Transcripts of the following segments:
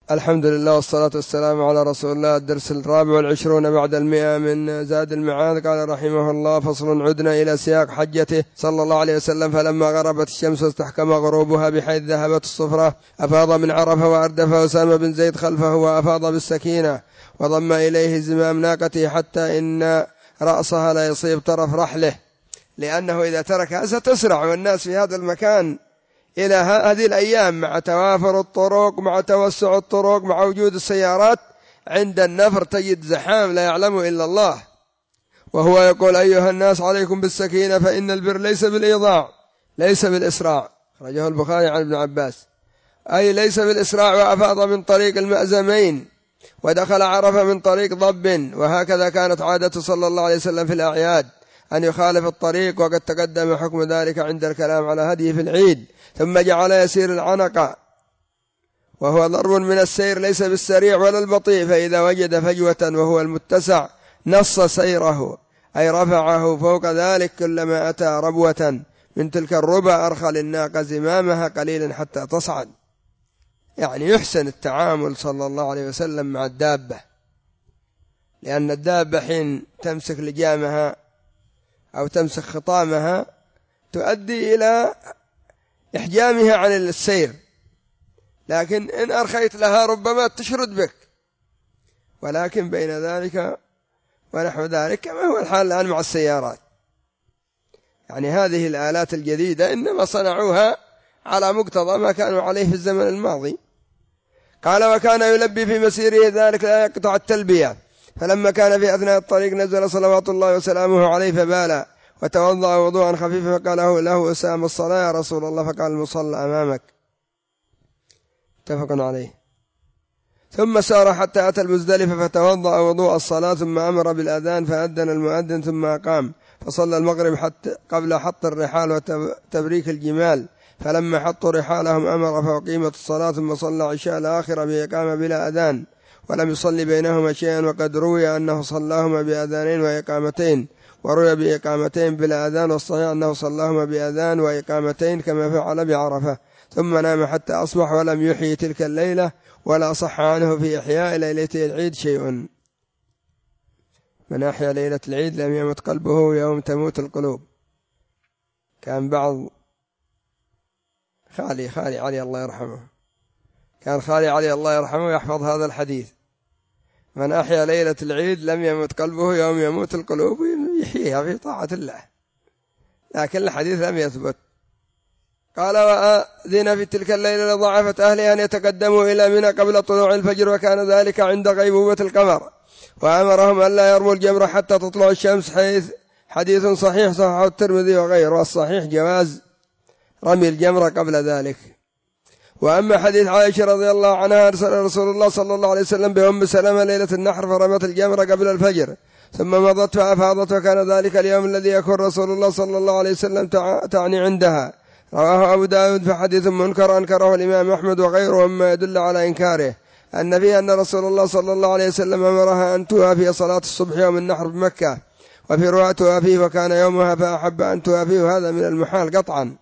الحمد لله والصلاة والسلام على رسول الله. الدرس 24 بعد 100 من زاد المعاد. قال رحمه الله: فصل. عدنا إلى سياق حجته صلى الله عليه وسلم. فلما غربت الشمس واستحكم غروبها بحيث ذهبت الصفرة أفاض من عرفة وأردف أسامة بن زيد خلفه وأفاض بالسكينة وضم إليه زمام ناقته حتى إن رأسها لا يصيب طرف رحله، لأنه إذا تركها ستسرع، والناس في هذا المكان إلى هذه الأيام مع توافر الطرق، مع توسع الطرق، مع وجود السيارات، عند النفر تجد زحام لا يعلمه إلا الله. وهو يقول: أيها الناس عليكم بالسكينة فإن البر ليس بالإيضاع، ليس بالإسراع. رجه البخاري عن ابن عباس، أي ليس بالإسراع. وأفاض من طريق المأزمين ودخل عرفة من طريق ضب. وهكذا كانت عادة صلى الله عليه وسلم في الأعياد أن يخالف الطريق، وقد تقدم حكم ذلك عند الكلام على هديه في العيد. ثم جعل يسير العنق، وهو ضرب من السير ليس بالسريع ولا البطيء، فإذا وجد فجوة وهو المتسع نص سيره، أي رفعه فوق ذلك كلما أتى ربوة من تلك الربع أرخى للناقة زمامها قليلا حتى تصعد. يعني يحسن التعامل صلى الله عليه وسلم مع الدابة، لأن الدابة حين تمسك لجامها أو تمسك خطامها تؤدي إلى إحجامها عن السير، لكن إن أرخيت لها ربما تشرد بك. ولكن بين ذلك ونحو ذلك كما هو الحال الآن مع السيارات. يعني هذه الآلات الجديدة إنما صنعوها على مقتضى ما كانوا عليه في الزمن الماضي. قال: وكان يلبي في مسيره ذلك لا يقطع التلبية. فلما كان في أثناء الطريق نزل صلوات الله وسلامه عليه فبال وتوضأ وضوءا خفيفا، فقال له أسامة: الصلاة يا رسول الله؟ فقال: المصلى أمامك. متفق عليه. ثم سار حتى أتى المزدلفة فتوضأ وضوء الصلاة، ثم أمر بالأذان فأذن المؤذن، ثم أقام فصلى المغرب حتى قبل حط الرحال وتبريك الجمال. فلما حطوا رحالهم أمر فأقيمت الصلاة، ثم صلى عشاء الآخرة بإقامة بلا أذان، ولم يصلي بينهما شيئا. وقد روي أنه صلاهما بأذانين وإقامتين، وروي بإقامتين بلا أذان، والصحيح أنه صلاهما بأذان وإقامتين كما فعل بعرفة. ثم نام حتى أصبح ولم يحيي تلك الليلة، ولا صح عنه في إحياء ليلة العيد شيء. من أحيا ليلة العيد لم يمت قلبه يوم تموت القلوب. كان بعض خالي علي الله يرحمه، كان خالي علي الله يرحمه يحفظ هذا الحديث: من أحيا ليلة العيد لم يمت قلبه يوم يموت القلوب، يحييها في طاعة الله، لكن الحديث لم يثبت. قال: وأذن في تلك الليلة لضعفة أهلها أن يتقدموا إلى منى قبل طلوع الفجر، وكان ذلك عند غيبوبة القمر، وأمرهم أن لا يرموا الجمرة حتى تطلع الشمس، حديث صحيح صححه الترمذي وغيره. والصحيح جواز رمي الجمرة قبل ذلك. وأما حديث عائشة رضي الله عنها: أرسل رسول الله صلى الله عليه وسلم بأم سلمة ليلة النحر فرمت الجمرة قبل الفجر ثم مضت فأفاضت، وكان ذلك اليوم الذي يكون رسول الله صلى الله عليه وسلم تعني عندها. رواه أبو داود فحديث منكر أنكره الإمام أحمد وغيره، مما يدل على إنكاره أن فيه أن رسول الله صلى الله عليه وسلم أمرها أن توافي صلاة الصبح يوم النحر بمكة، وفي رواية توافيه وكان يومها فأحب أن توافيه. هذا من المحال قطعا،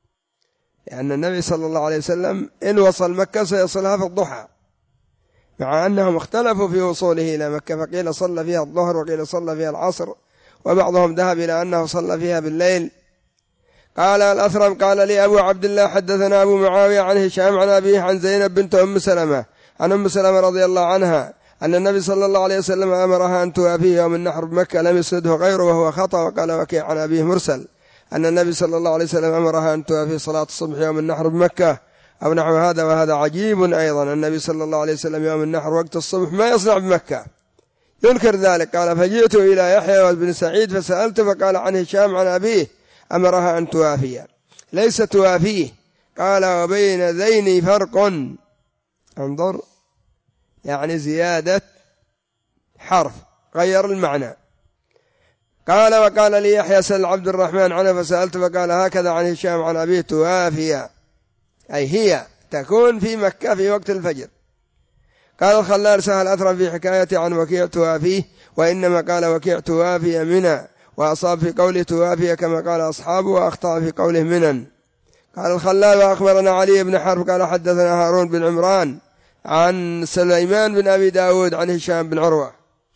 لأن النبي صلى الله عليه وسلم إن وصل مكة سيصلها في الضحى، مع أنهم اختلفوا في وصوله إلى مكة، فقيل صلى فيها الظهر وقيل صلى فيها العصر، وبعضهم ذهب إلى أنه صلى فيها بالليل. قال الأثرم: قال لي أبو عبد الله حدثنا أبو معاوية عن هشام عن أبيه عن زينب بنت أم سلمة عن أم سلمة رضي الله عنها أن النبي صلى الله عليه وسلم أمرها أن توافيه يوم النحر بمكة، لم يسنده غيره وهو خطأ. وقال وكيع عن أبيه مرسل أن النبي صلى الله عليه وسلم أمرها أن توافي صلاة الصبح يوم النحر بمكة أو نحو هذا. وهذا عجيب أيضا، النبي صلى الله عليه وسلم يوم النحر وقت الصبح ما يصنع بمكة، ينكر ذلك. قال: فجئت إلى يحيى بن سعيد فسألت فقال عن هشام عن أبيه أمرها أن توافي، ليس توافيه. قال: وبين ذين فرق، انظر، يعني زيادة حرف غير المعنى. قال: وقال لي يحيى سأل عبد الرحمن عنه فسألت فقال هكذا عن هشام عن أبيه توافي، أي هي تكون في مكة في وقت الفجر. قال الخلال: سهل أثر في حكاية عن وكيع توافيه، وإنما قال وكيع توافي منى، وأصاب في قوله توافي كما قال أصحابه، وأخطأ في قوله منن. قال الخلال: وأخبرنا علي بن حرب قال حدثنا هارون بن عمران عن سليمان بن أبي داود عن هشام بن عروة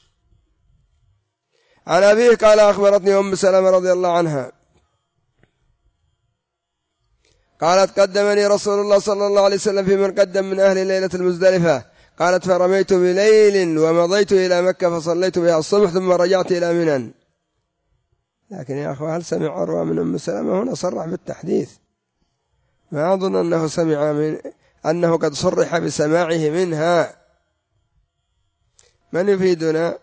عن أبيه قال أخبرتني أم سلمة رضي الله عنها قالت قدمني رسول الله صلى الله عليه وسلم في من قدم من أهل ليلة المزدلفة. قالت فرميت بليل ومضيت إلى مكة فصليت بها الصبح ثم رجعت إلى منى. لكن يا أخوة هل سمع عروة من أم سلمة؟ هنا صرح بالتحديث، ما أظن أنه سمع أنه قد صرح بسماعه منها. من يفيدنا؟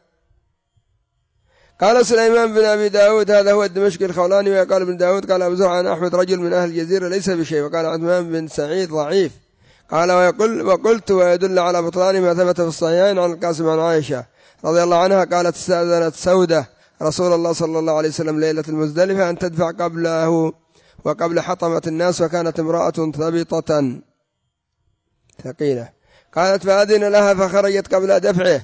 قال سليمان بن أبي داود هذا هو الدمشقي الخولاني. وقال ابن داود قال أبو زرع عن أحمد رجل من أهل الجزيرة ليس بشيء. وقال عثمان بن سعيد ضعيف. قال وقلت ويدل على بطلان ما ثبت في الصحيحين عن القاسم عن عائشة رضي الله عنها قالت استأذنت سودة رسول الله صلى الله عليه وسلم ليلة المزدلفة أن تدفع قبله وقبل حطمة الناس، وكانت امرأة ثبطة ثقيلة. قالت فأذن لها فخرجت قبل دفعه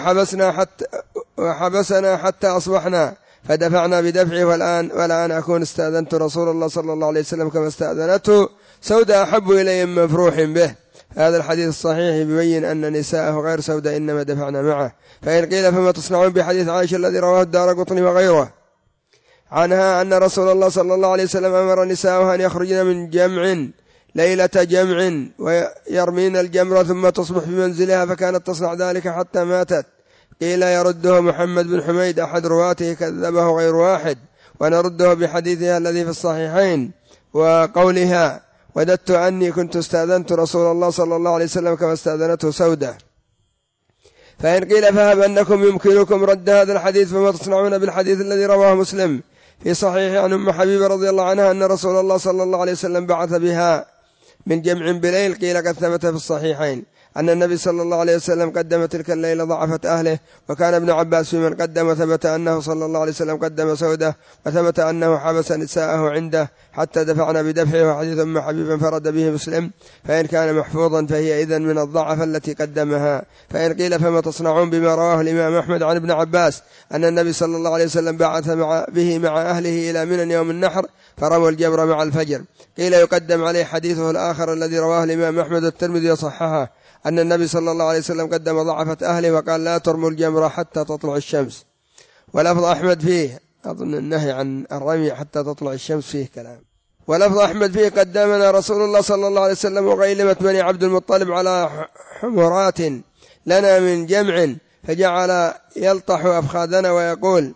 وحبسنا حتى أصبحنا فدفعنا بدفعه، والآن أكون استأذنت رسول الله صلى الله عليه وسلم كما استأذنته سودة أحب إلي من مفروح به. هذا الحديث الصحيح يبين أن نساءه غير سودة إنما دفعنا معه. فإن قيل فما تصنعون بحديث عائشة الذي رواه الدارقطني وغيره عنها أن رسول الله صلى الله عليه وسلم أمر نساءه أن يخرجن من جمع ليلة جمع ويرمين الجمرة ثم تصبح بمنزلها، فكانت تصنع ذلك حتى ماتت. قيل يرده محمد بن حميد أحد رواته كذبه غير واحد، ونرده بحديثها الذي في الصحيحين وقولها وددت أني كنت استأذنت رسول الله صلى الله عليه وسلم كما استأذنته سودة. فإن قيل فهب أنكم يمكنكم رد هذا الحديث فما تصنعون بالحديث الذي رواه مسلم في صحيح عن أم حبيبة رضي الله عنها أن رسول الله صلى الله عليه وسلم بعث بها من جمع بليل. قيل قد ثبت في الصحيحين أن النبي صلى الله عليه وسلم قدم تلك الليلة ضعفت أهله، وكان ابن عباس في من قدم، وثبت أنه صلى الله عليه وسلم قدم سودة، وثبت أنه حبس نساءه عنده حتى دفعنا بدفعه. وحديث أم حبيب انفرد به مسلم، فإن كان محفوظا فهي إذن من الضعف التي قدمها. فإن قيل فما تصنعون بما رواه الإمام أحمد عن ابن عباس أن النبي صلى الله عليه وسلم بعث به مع أهله إلى منى يوم النحر فرموا الجبر مع الفجر. قيل يقدم عليه حديثه الآخر الذي رواه الإمام أحمد الترمذي وصححه أن النبي صلى الله عليه وسلم قدم ضعفة أهله وقال لا ترموا الجمرة حتى تطلع الشمس. ولفظ أحمد فيه أظن النهي عن الرمي حتى تطلع الشمس فيه كلام. ولفظ أحمد فيه قدمنا رسول الله صلى الله عليه وسلم وغيلمة بني عبد المطلب على حمرات لنا من جمع، فجعل يلطح أفخاذنا ويقول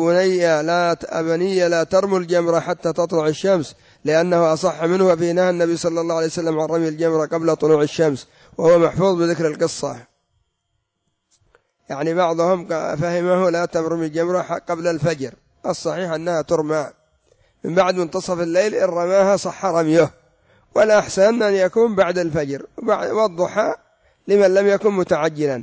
أبني لا ترموا الجمرة حتى تطلع الشمس، لأنه أصح منه. وفي نهى النبي صلى الله عليه وسلم عن رمي الجمرة قبل طلوع الشمس، وهو محفوظ بذكر القصة. يعني بعضهم فهمه لا ترمي الجمرة قبل الفجر، الصحيح أنها ترمى من بعد منتصف الليل، إن رماها صح رميه، ولا أحسن أن يكون بعد الفجر والضحى لمن لم يكن متعجلا.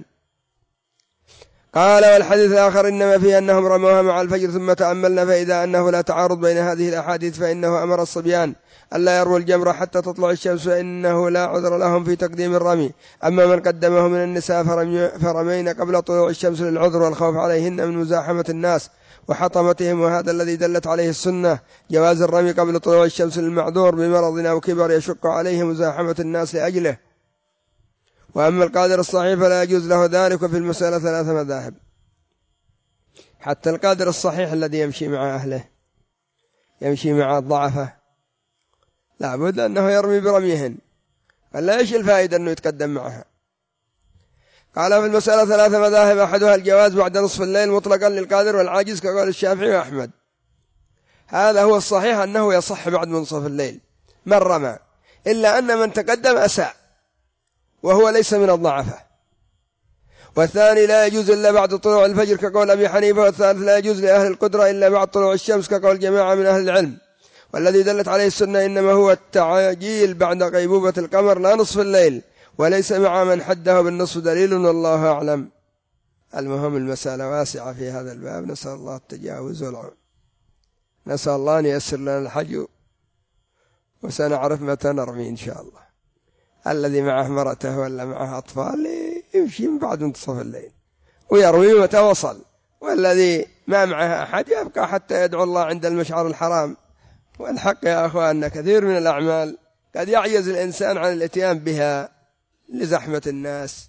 قال والحديث الآخر إنما فيه أنهم رموها مع الفجر ثم تأملنا فإذا أنه لا تعارض بين هذه الأحاديث، فإنه أمر الصبيان ألا يرموا الجمرة حتى تطلع الشمس، فإنه لا عذر لهم في تقديم الرمي. أما من قدمه من النساء فرمين قبل طلوع الشمس للعذر والخوف عليهن من مزاحمة الناس وحطمتهم، وهذا الذي دلت عليه السنة جواز الرمي قبل طلوع الشمس للمعذور بمرض أو كبر يشق عليه مزاحمة الناس لأجله. وأما القادر الصحيح فلا يجوز له ذلك. وفي المسألة 3 مذاهب، حتى القادر الصحيح الذي يمشي مع أهله يمشي مع الضعفة لابد أنه يرمي برميهن، فلا إيش الفائدة أنه يتقدم معها. قال في المسألة 3 مذاهب، أحدها الجواز بعد نصف الليل مطلقا للقادر والعاجز كقول الشافعي وأحمد. هذا هو الصحيح أنه يصح بعد منصف الليل من رمى، إلا أن من تقدم أساء وهو ليس من الضعفة. والثاني لا يجوز إلا بعد طلوع الفجر كقول أبي حنيفة. والثالث لا يجوز لأهل القدرة إلا بعد طلوع الشمس كقول جماعة من أهل العلم. والذي دلت عليه السنة إنما هو التعجيل بعد غيبوبة القمر لا نصف الليل، وليس مع من حده بالنصف دليل والله أعلم. المهم المسألة واسعة في هذا الباب، نسأل الله التجاوز والعون، نسأل الله أن ييسر لنا الحج وسنعرف متى نرمي إن شاء الله. الذي معه مرته ولا معه أطفال يمشي من بعد منتصف الليل ويروي متى وصل، والذي ما معه أحد يبقى حتى يدعو الله عند المشعر الحرام. والحق يا أخوان كثير من الأعمال قد يعجز الإنسان عن الاتيان بها لزحمة الناس،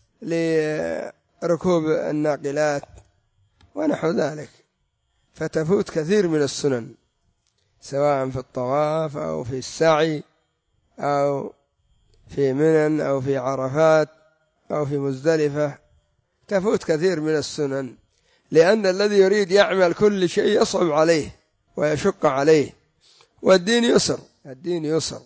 لركوب الناقلات ونحو ذلك، فتفوت كثير من السنن سواء في الطواف أو في السعي أو في منى أو في عرفات أو في مزدلفة، تفوت كثير من السنن، لأن الذي يريد يعمل كل شيء يصعب عليه ويشق عليه، والدين يسر، الدين يسر.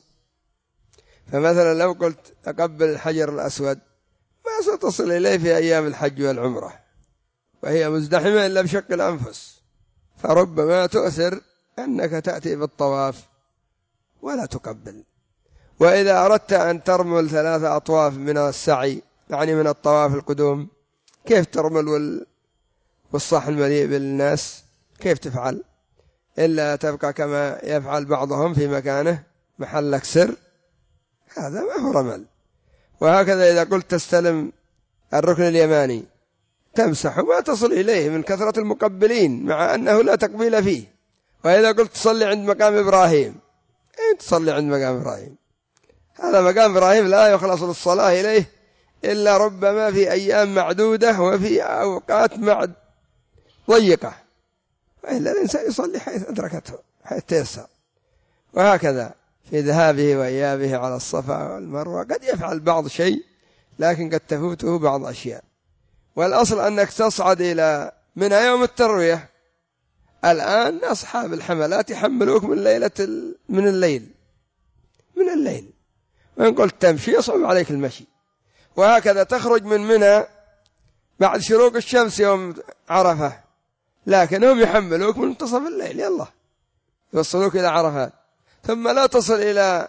فمثلا لو قلت أقبل الحجر الأسود ما ستصل إليه في أيام الحج والعمرة وهي مزدحمة إلا بشق الأنفس، فربما تؤثر أنك تأتي بالطواف ولا تقبل. وإذا أردت أن ترمل 3 أطواف من السعي، يعني من الطواف القدوم، كيف ترمل والصح المليء بالناس؟ كيف تفعل؟ إلا تبقى كما يفعل بعضهم في مكانه محلك سر، هذا ما هو رمل. وهكذا إذا قلت تستلم الركن اليماني تمسح ما تصل إليه من كثرة المقبلين، مع أنه لا تقبيل فيه. وإذا قلت تصلي عند مقام إبراهيم، تصلي عند مقام إبراهيم، هذا مقام إبراهيم لا يخلص للصلاة إليه إلا ربما في أيام معدودة وفي أوقات ضيقة، وإلا الإنسان يصلي حيث أدركته، حيث تيسر. وهكذا في ذهابه وإيابه على الصفا والمروة قد يفعل بعض شيء، لكن قد تفوته بعض أشياء. والأصل أنك تصعد إلى منى يوم التروية. الآن أصحاب الحملات يحملوك من الليل، وإن قلت تمشي يصعب عليك المشي. وهكذا تخرج من منى بعد شروق الشمس يوم عرفة، لكنهم يحملوك من منتصف الليل، يلا يوصلوك إلى عرفات، ثم لا تصل إلى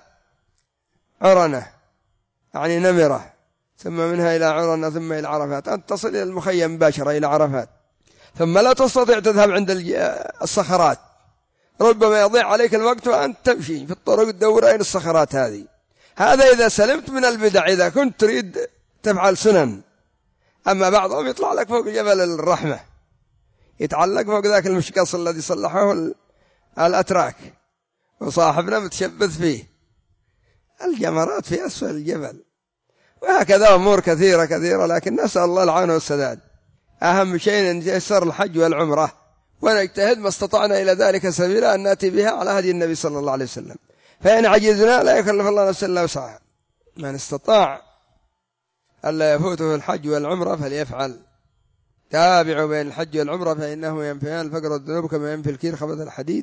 عرنة يعني نمرة، ثم منها إلى عرنة ثم إلى عرفات، أنت تصل إلى المخيم مباشرة إلى عرفات، ثم لا تستطيع تذهب عند الصخرات، ربما يضيع عليك الوقت وأنت تمشي في الطرق تدور أين الصخرات هذه. هذا إذا سلمت من البدع، إذا كنت تريد تفعل سنن. أما بعضهم يطلع لك فوق جبل الرحمة، يتعلق فوق ذاك المشقص الذي صلحه الأتراك، وصاحبنا متشبث فيه، الجمرات في أسفل الجبل. وهكذا أمور كثيرة، لكن نسأل الله العون والسداد. أهم شيء أن ييسر الحج والعمرة، ونجتهد ما استطعنا إلى ذلك سبيلا أن نأتي بها على هدي النبي صلى الله عليه وسلم. فإن عجزنا لا يكلف الله نفسا إلا وسعها، من استطاع ألا يفوته الحج والعمرة فليفعل. تابعوا بين الحج والعمرة فإنه ينفيان الفقر والذنوب كما ينفي الكير خبث الحديد.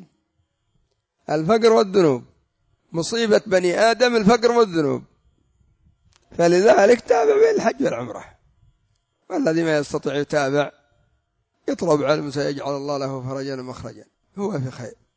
الفقر والذنوب مصيبة بني آدم، الفقر والذنوب، فلذلك تابع بين الحج والعمرة. والذي ما يستطيع يتابع يطلب علم سيجعل الله له فرجا ومخرجا، هو في خير.